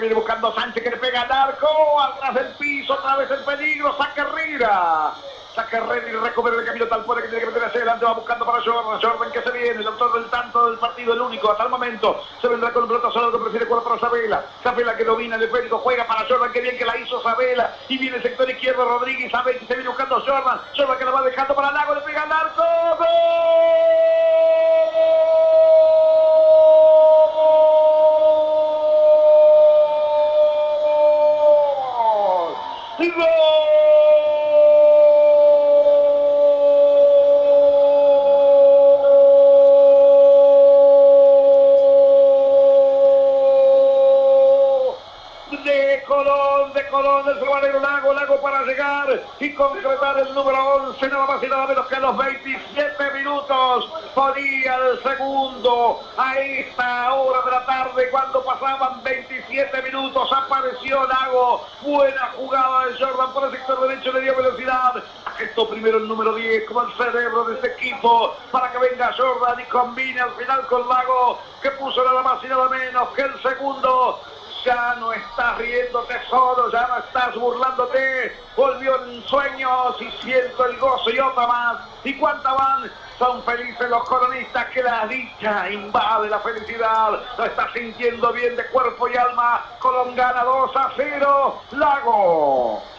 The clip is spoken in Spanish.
Viene buscando Sánchez que le pega al arco, atrás del piso, otra vez el peligro, saca Herrera. Saca Herrera y recupera el camino tal puede que tiene que meter hacia adelante, va buscando para Jordan. Jordan que se viene, el autor del tanto del partido, el único hasta el momento. Se vendrá con el pelota solo, que prefiere jugar para Sabela. Sabela que domina el esférico, juega para Jordan, que bien que la hizo Sabela. Y viene el sector izquierdo, Rodríguez, sabe que se viene buscando Jordan. Jordan que la va dejando para Lago, le pega al arco. ¡Gol! ¡Gol! De Colón, del Salvador Lago para llegar y concretar el número 11, nada más y nada menos que a los 27 minutos. Ponía el segundo a esta hora de la tarde, cuando pasaban 27 minutos, apareció Lago. Buena jugada de Jordan por el sector derecho, le dio velocidad. Esto primero el número 10 como el cerebro de este equipo, para que venga Jordan y combine al final con Lago, que puso nada más y nada menos que el segundo. Ya no estás riéndote solo, ya no estás burlándote. Volvió en sueños y siento el gozo y otra más. ¿Y cuántas van? Son felices los coronistas, que la dicha invade la felicidad. Lo está sintiendo bien de cuerpo y alma. Colón gana 2-0. Lago.